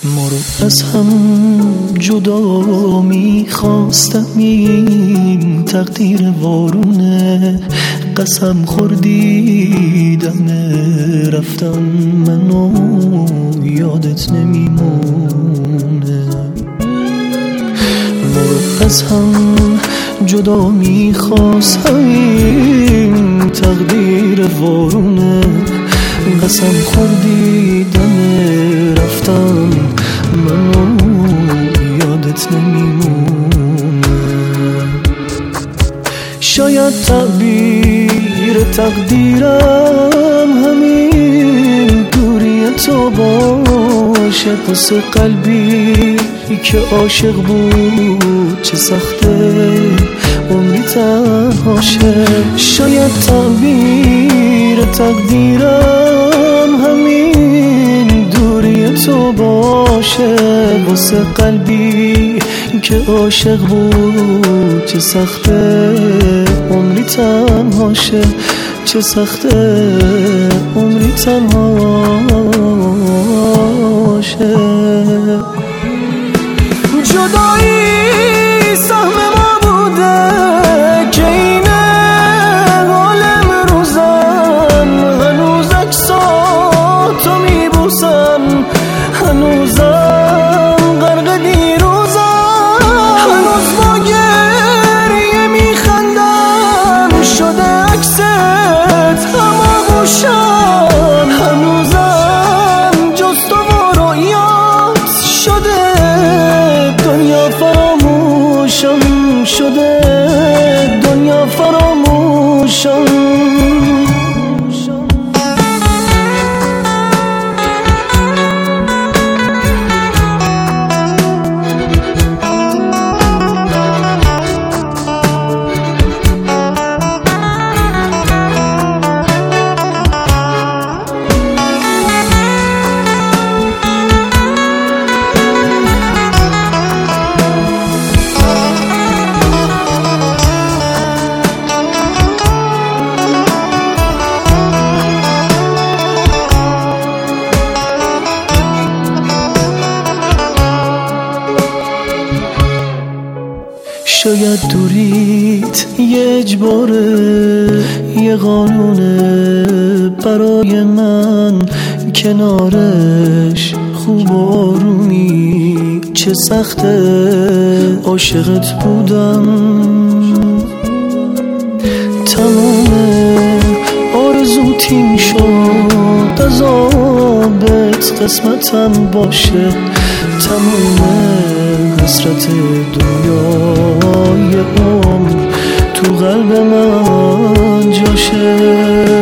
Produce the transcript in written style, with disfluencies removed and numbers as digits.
ما رو از هم جدا میخواستم، این تقدیر وارونه. قسم خوردیدم رفتم منو یادت نمیمونه. ما رو از هم جدا میخواستم، این تقدیر وارونه. قسم خوردیدم رفتم منو یادت نمیمونه. شاید تعبیر تقدیرم همین دوری تو باشه، واسه قلبی که عاشق بود چه سخته عمری تنهاشه. شاید تعبیر تقدیرم همین دوری تو باشه، واسه قلبی که عاشق بود چه سخته عمری تنهاشه. چه سخته عمری تنهاشه. جدایی سهم ما بوده که اینه حال امروزم. هنوز عکساتو میبوسم، هنوزم غرق دیروزم. هنوز با گریه میخندم، شده عکست هماغوشم. هنوزم جز تو و رویات شده دنیا فراموشم، شده دنیا فراموشم. شاید دوریت یه اجباره، یه قانونه برای من، کنارش خوب و آرومی. چه سخته عاشقت بودم، تمام آرزو تیم شد عذابت قسمتم باشه. تمام حسرت دنیای عمر تو قلب من جاشه.